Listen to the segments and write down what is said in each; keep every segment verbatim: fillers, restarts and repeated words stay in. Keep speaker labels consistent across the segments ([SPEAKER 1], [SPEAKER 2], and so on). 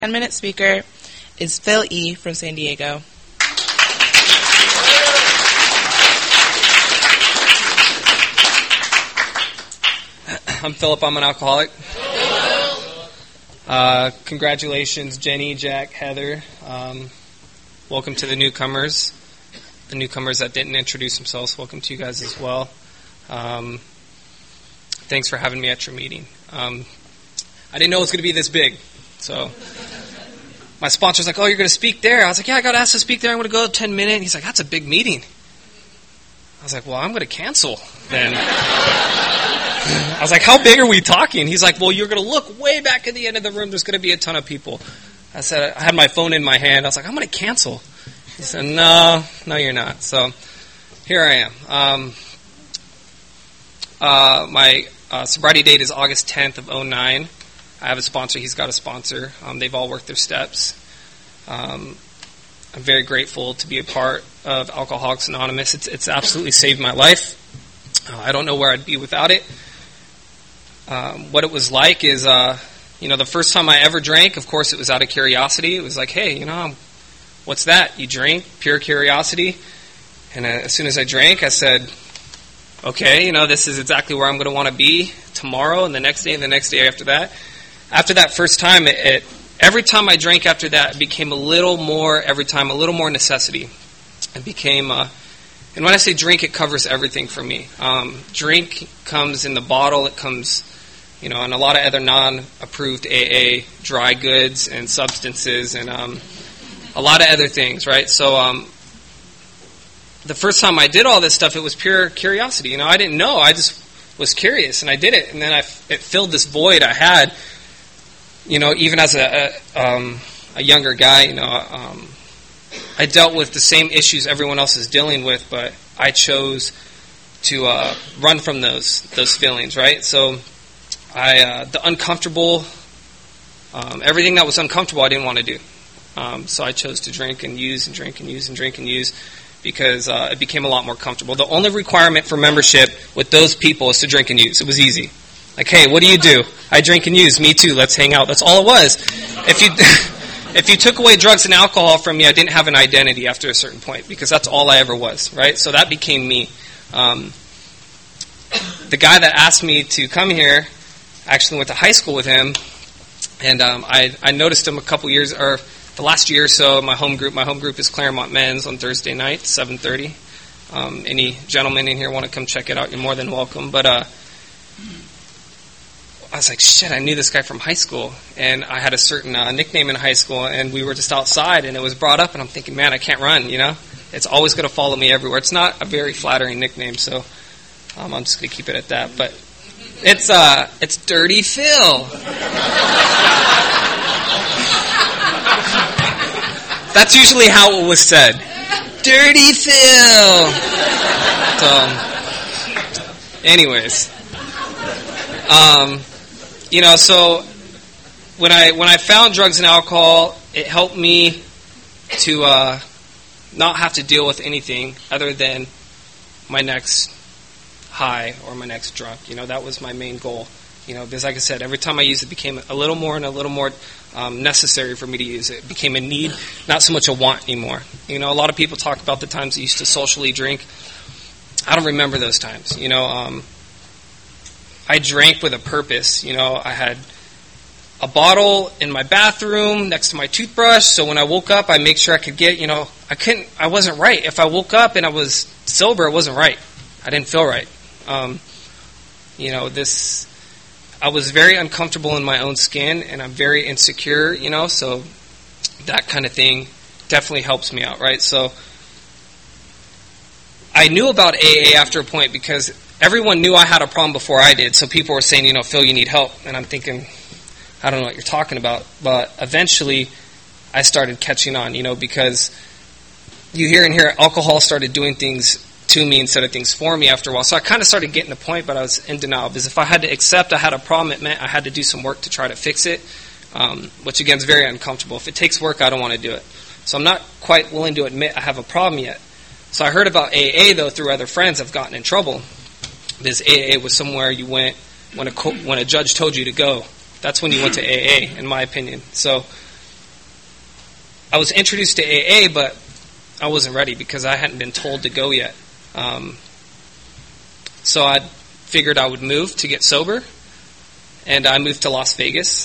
[SPEAKER 1] ten-minute speaker is Phil E. from San Diego.
[SPEAKER 2] I'm Philip. I'm an alcoholic. Uh, congratulations, Jenny, Jack, Heather. Um, welcome to the newcomers. The newcomers that didn't introduce themselves, welcome to you guys as well. Um, thanks for having me at your meeting. Um, I didn't know it was going to be this big, so my sponsor's like, oh, you're going to speak there? I was like, yeah, I got asked to speak there. I'm going to go ten minutes. He's like, that's a big meeting. I was like, well, I'm going to cancel then. I was like, how big are we talking? He's like, well, you're going to look way back at the end of the room. There's going to be a ton of people. I said, I had my phone in my hand. I was like, I'm going to cancel. He said, no, no, you're not. So here I am. Um, uh, my uh, sobriety date is August tenth of oh nine. I have a sponsor. He's got a sponsor. Um, they've all worked their steps. Um, I'm very grateful to be a part of Alcoholics Anonymous. It's, it's absolutely saved my life. Uh, I don't know where I'd be without it. Um, what it was like is, uh, you know, the first time I ever drank, of course, it was out of curiosity. It was like, hey, you know, what's that? You drink? Pure curiosity. And uh, as soon as I drank, I said, okay, you know, this is exactly where I'm going to want to be tomorrow and the next day and the next day after that. After that first time, it, it, every time I drank after that, it became a little more, every time, a little more necessity. It became, uh, and when I say drink, it covers everything for me. Um, drink comes in the bottle, it comes, you know, and a lot of other non-approved A A, dry goods and substances and um, a lot of other things, right? So um, the first time I did all this stuff, it was pure curiosity. You know, I didn't know. I just was curious, and I did it. And then I, it filled this void I had. You know, even as a a, um, a younger guy, you know, um, I dealt with the same issues everyone else is dealing with, but I chose to uh, run from those those feelings, right? So, I uh, the uncomfortable, um, everything that was uncomfortable, I didn't want to do. Um, so I chose to drink and use and drink and use and drink and use because uh, it became a lot more comfortable. The only requirement for membership with those people is to drink and use. It was easy. Like, hey, what do you do? I drink and use. Me too. Let's hang out. That's all it was. If you if you took away drugs and alcohol from me, I didn't have an identity after a certain point because that's all I ever was, right? So that became me. Um, the guy that asked me to come here, I actually went to high school with him, and um, I I noticed him a couple years, or the last year or so. My home group, my home group is Claremont Men's on Thursday night, seven thirty. Um, any gentlemen in here want to come check it out? You're more than welcome. But uh, I was like, shit, I knew this guy from high school, and I had a certain uh, nickname in high school, and we were just outside, and it was brought up, and I'm thinking, man, I can't run, you know? It's always going to follow me everywhere. It's not a very flattering nickname, so um, I'm just going to keep it at that. But it's uh, it's Dirty Phil. That's usually how it was said. Dirty Phil. So, anyways. Um... You know, so when I when I found drugs and alcohol, it helped me to uh, not have to deal with anything other than my next high or my next drunk. You know, that was my main goal. You know, because like I said, every time I used it, it became a little more and a little more um, necessary for me to use it. It became a need, not so much a want anymore. You know, a lot of people talk about the times they used to socially drink. I don't remember those times. You know, um, I drank with a purpose. You know, I had a bottle in my bathroom next to my toothbrush, so when I woke up, I make sure I could get, you know, I couldn't, I wasn't right. If I woke up and I was sober, it wasn't right. I didn't feel right. Um, you know, this, I was very uncomfortable in my own skin, and I'm very insecure, you know, so that kind of thing definitely helps me out, right? So I knew about A A after a point because everyone knew I had a problem before I did, so people were saying, you know, Phil, you need help. And I'm thinking, I don't know what you're talking about. But eventually, I started catching on, you know, because you hear and hear alcohol started doing things to me instead of things for me after a while. So I kind of started getting the point, but I was in denial. Because if I had to accept I had a problem, it meant I had to do some work to try to fix it, um, which, again, is very uncomfortable. If it takes work, I don't want to do it. So I'm not quite willing to admit I have a problem yet. So I heard about A A, though, through other friends. I've gotten in trouble. Because A A was somewhere you went when a co- when a judge told you to go. That's when you went to A A, in my opinion. So I was introduced to A A, but I wasn't ready because I hadn't been told to go yet. Um, so I figured I would move to get sober, and I moved to Las Vegas.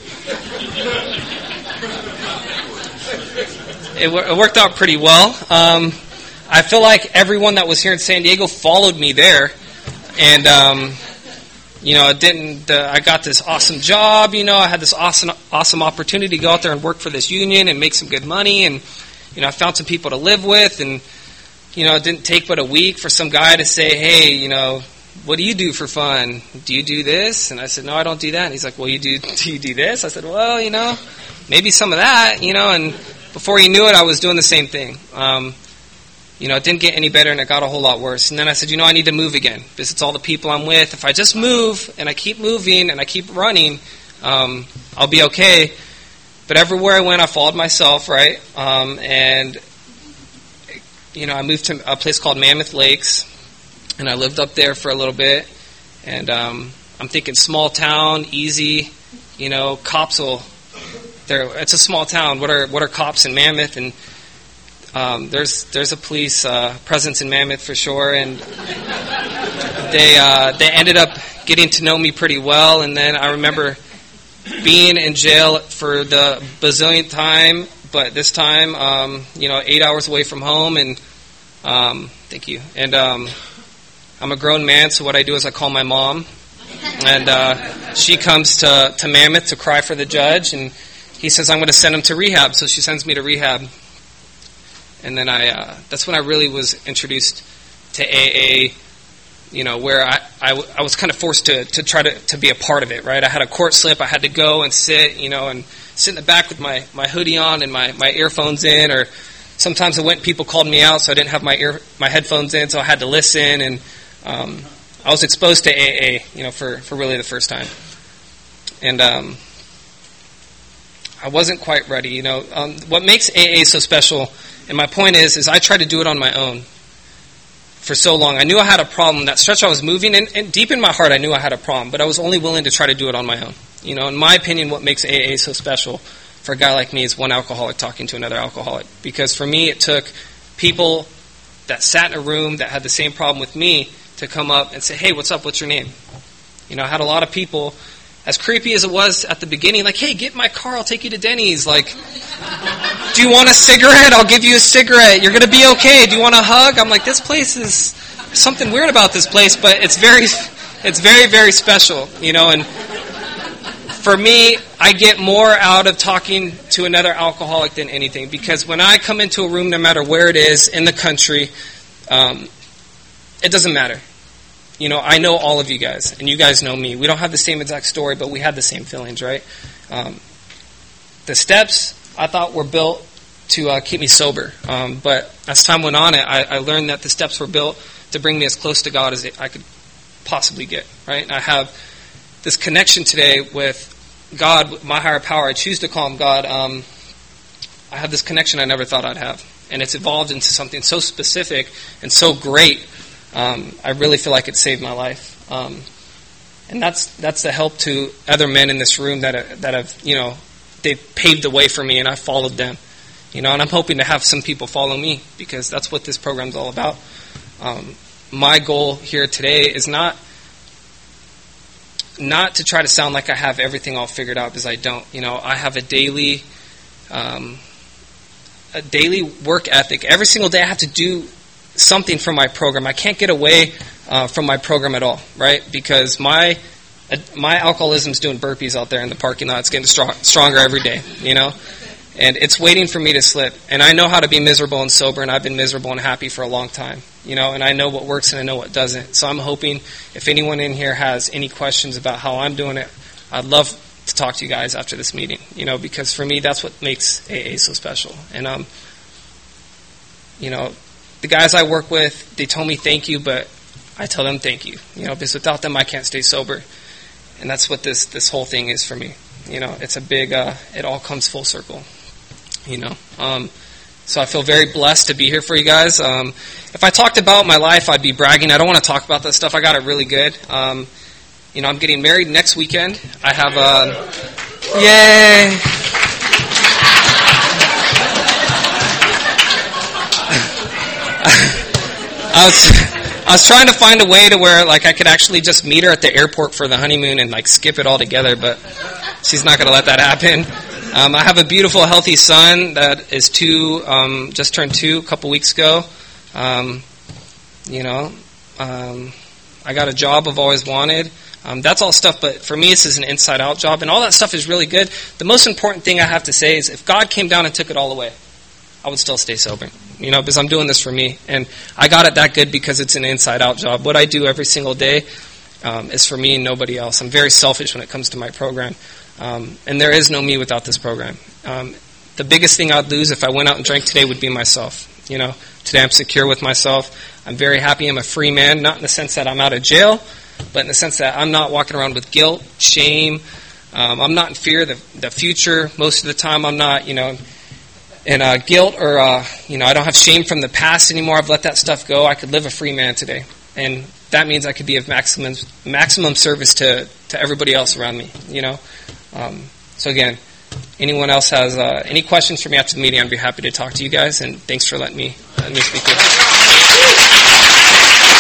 [SPEAKER 2] It, it worked out pretty well. Um, I feel like everyone that was here in San Diego followed me there, and um, you know, it didn't. Uh, I got this awesome job. You know, I had this awesome, awesome opportunity to go out there and work for this union and make some good money, and you know, I found some people to live with, and you know, it didn't take but a week for some guy to say, "Hey, you know, what do you do for fun? Do you do this?" And I said, "No, I don't do that." And he's like, "Well, you do? Do you do this?" I said, "Well, you know, maybe some of that." You know, and before he knew it, I was doing the same thing. Um, you know, it didn't get any better, and it got a whole lot worse. And then I said, you know, I need to move again. Because it's all the people I'm with. If I just move, and I keep moving, and I keep running, um, I'll be okay. But everywhere I went, I followed myself, right? Um, and, you know, I moved to a place called Mammoth Lakes, and I lived up there for a little bit. And um, I'm thinking small town, easy, you know, cops will... There, it's a small town. What are what are cops in Mammoth? And um, there's there's a police uh, presence in Mammoth for sure. And they uh, they ended up getting to know me pretty well. And then I remember being in jail for the bazillionth time, but this time, um, you know, eight hours away from home. And um, thank you. And um, I'm a grown man, so what I do is I call my mom, and uh, she comes to to Mammoth to cry for the judge. And he says, I'm going to send him to rehab. So she sends me to rehab. And then I, uh, that's when I really was introduced to A A, you know, where I, I, I was kind of forced to, to try to, to be a part of it, right? I had a court slip. I had to go and sit, you know, and sit in the back with my, my hoodie on and my, my earphones in. Or sometimes I went, people called me out, so I didn't have my ear, my headphones in, so I had to listen. And um, I was exposed to A A, you know, for, for really the first time. And, um, I wasn't quite ready, you know. Um, what makes A A so special, and my point is, is I tried to do it on my own for so long. I knew I had a problem. That stretch I was moving, and, and deep in my heart I knew I had a problem, but I was only willing to try to do it on my own. You know, in my opinion, what makes A A so special for a guy like me is one alcoholic talking to another alcoholic. Because for me, it took people that sat in a room that had the same problem with me to come up and say, hey, what's up, what's your name? You know, I had a lot of people... As creepy as it was at the beginning, like, hey, get in my car, I'll take you to Denny's. Like, do you want a cigarette? I'll give you a cigarette. You're going to be okay. Do you want a hug? I'm like, this place is, there's something weird about this place, but it's very, it's very, very special, you know. And for me, I get more out of talking to another alcoholic than anything, because when I come into a room, no matter where it is in the country, um, it doesn't matter. You know, I know all of you guys, and you guys know me. We don't have the same exact story, but we had the same feelings, right? Um, the steps, I thought, were built to uh, keep me sober. Um, but as time went on, I, I learned that the steps were built to bring me as close to God as I could possibly get, right? And I have this connection today with God, with my higher power. I choose to call him God. Um, I have this connection I never thought I'd have. And it's evolved into something so specific and so great. Um, I really feel like it saved my life, um, and that's that's the help to other men in this room that that have, you know, they've paved the way for me, and I followed them, you know, and I'm hoping to have some people follow me, because that's what this program's all about. Um, my goal here today is not not to try to sound like I have everything all figured out, because I don't. You know, I have a daily um, a daily work ethic. Every single day I have to do something from my program. I can't get away uh, from my program at all, right? Because my uh, my alcoholism's doing burpees out there in the parking lot. It's getting strong, stronger every day, you know? And it's waiting for me to slip. And I know how to be miserable and sober, and I've been miserable and happy for a long time, you know? And I know what works and I know what doesn't. So I'm hoping if anyone in here has any questions about how I'm doing it, I'd love to talk to you guys after this meeting, you know? Because for me, that's what makes A A so special. And, um, you know, the guys I work with, they told me thank you, but I tell them thank you. You know, because without them, I can't stay sober. And that's what this, this whole thing is for me. You know, it's a big, uh, it all comes full circle. You know, um, so I feel very blessed to be here for you guys. Um, if I talked about my life, I'd be bragging. I don't want to talk about that stuff. I got it really good. Um, you know, I'm getting married next weekend. I have, uh, yay! I was I was trying to find a way to where like I could actually just meet her at the airport for the honeymoon and like skip it all together, but she's not going to let that happen. Um, I have a beautiful, healthy son that is two, um, just turned two a couple weeks ago. Um, you know, um, I got a job I've always wanted. Um, that's all stuff, but for me, this is an inside-out job, and all that stuff is really good. The most important thing I have to say is if God came down and took it all away, I would still stay sober, you know, because I'm doing this for me. And I got it that good because it's an inside-out job. What I do every single day um, is for me and nobody else. I'm very selfish when it comes to my program. Um, and there is no me without this program. Um, the biggest thing I'd lose if I went out and drank today would be myself. You know, today I'm secure with myself. I'm very happy I'm a free man, not in the sense that I'm out of jail, but in the sense that I'm not walking around with guilt, shame. Um, I'm not in fear of the, the future. Most of the time I'm not, you know, in uh, guilt or, uh, you know, I don't have shame from the past anymore. I've let that stuff go. I could live a free man today. And that means I could be of maximum maximum service to, to everybody else around me, you know. Um, so again, anyone else has uh, any questions for me after the meeting, I'd be happy to talk to you guys, and thanks for letting me, letting me speak with you.